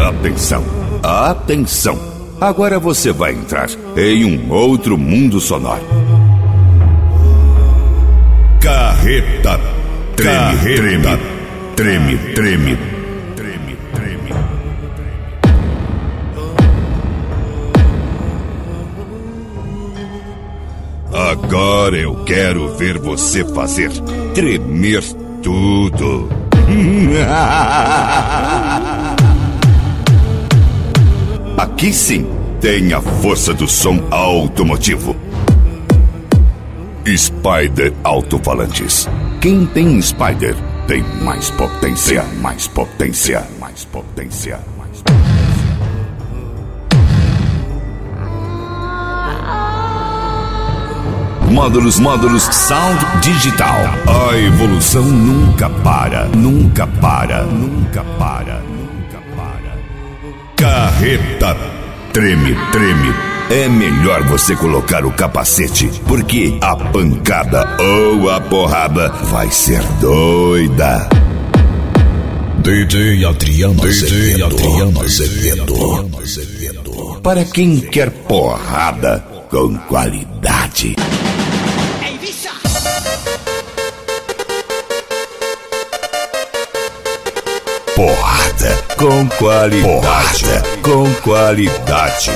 Atenção, atenção! Agora você vai entrar em um outro mundo sonoro. Carreta treme, treme, treme, treme, treme. Agora eu quero ver você fazer tremer tudo. Aqui sim tem a força do som automotivo. Spider Alto-Falantes. Quem tem Spider tem mais potência, mais potência, mais potência, mais potência. Módulos Sound Digital. A evolução nunca para, nunca para, nunca para, nunca para. Carreta treme, treme. É melhor você colocar o capacete, porque a pancada ou a porrada vai ser doida. DJ Adriano Azevedo. Para quem quer porrada com qualidade. Porrada com qualidade. Porrada com qualidade.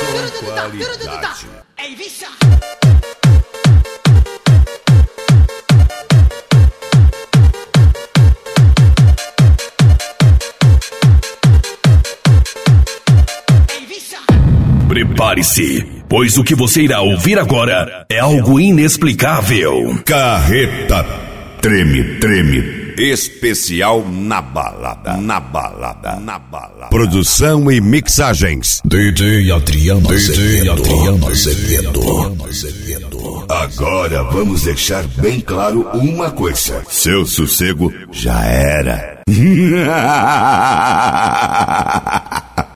Prepare-se, pois o que você irá ouvir agora é algo inexplicável. Carreta treme, treme. Especial na balada, na balada, na balada. Produção e mixagens. DJ Adriano Azevedo. Agora vamos deixar bem claro uma coisa. Seu sossego já era.